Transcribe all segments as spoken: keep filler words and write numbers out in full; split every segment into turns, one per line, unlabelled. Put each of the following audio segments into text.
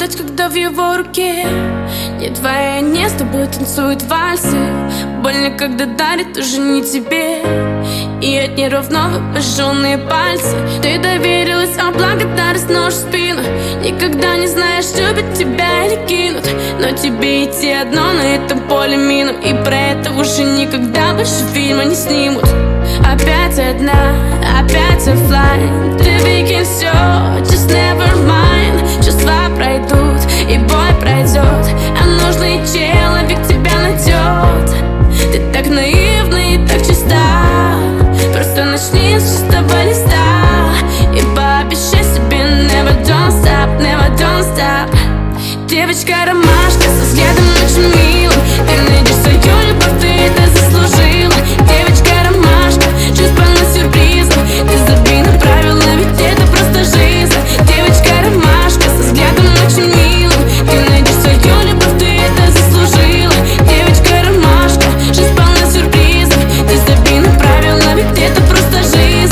чувствовать, когда в его руке не твоя, не с тобой танцуют вальсы. Больно, когда дарит уже не тебе, и от нервов новые обожженные пальцы. Ты доверилась, а благодарность нож в спину. Никогда не знаешь, любят тебя или кинут, но тебе идти одно на этом поле мину. И про это уже никогда больше фильма не снимут. Опять одна, опять оффлайн. Ты выкинь все, just never mind. Чувства пройдут, и бой пройдет, а нужный человек тебя найдет. Ты так наивна и так чиста, просто начни с чистого листа и пообещай себе never don't stop, never don't stop. Девочка-ромашка со взглядом очень милым, ты найдешь свою любовь, ты это заслужила. Девочка-ромашка, жизнь полна сюрпризов, ты забей на правила, ведь это просто жизнь. Девочка-ромашка со взглядом очень милым, ты найдешь свою любовь, ты это заслужила. Девочка-ромашка, жизнь полна сюрпризов, ты забей на правила, ведь это просто жизнь.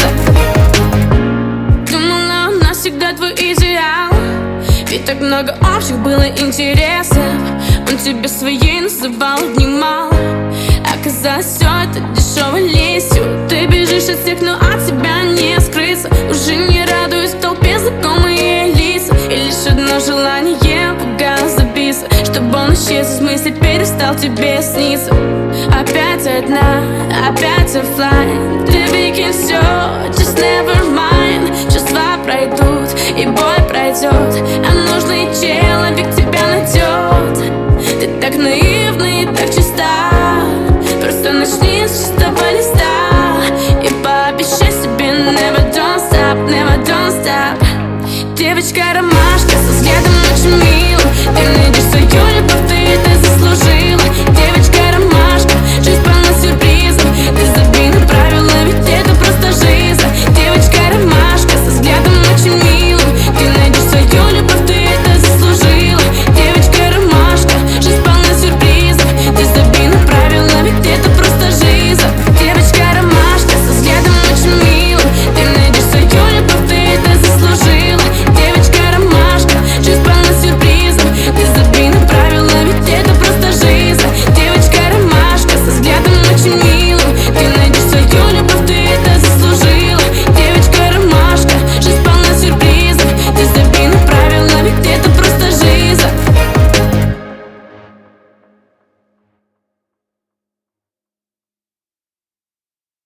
Думала, у нас всегда твой идеал, ведь так много общих было интересов. Он тебя своей называл, обнимал. Оказалось, все это дешевой лестью. Ты бежишь от всех, но от себя не скрыться. Уже не радуюсь в толпе знакомые лица, и лишь одно желание пугало забиться, чтобы он исчез из мыслей, перестал тебе сниться. Опять одна, опять оффлайн. Ты выкинь все, just never mind. Чувства пройдут, и бой пройдет, а нужный человек тебя найдет. Ты так наивна